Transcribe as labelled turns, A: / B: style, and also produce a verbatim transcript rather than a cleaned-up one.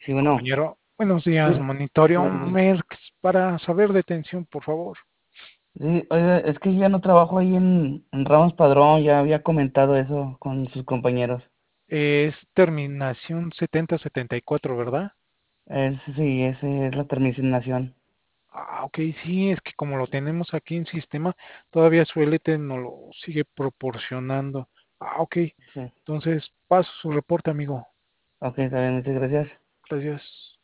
A: Sí, bueno,
B: Compañero, buenos días,
A: sí,
B: monitorio
A: bueno,
B: Merx para saber de tensión, por favor.
A: sí, oiga, es que yo ya no trabajo ahí en, en Ramos Padrón, ya había comentado eso con sus compañeros.
B: Es terminación setenta setenta y cuatro, ¿verdad?
A: Es, sí, esa es la terminación.
B: Ah, ok, sí, es que como lo tenemos aquí en sistema, todavía su L T nos lo sigue proporcionando. Ah, ok,
A: Sí,
B: entonces paso su reporte, amigo.
A: ok, está bien, muchas gracias.
B: Gracias.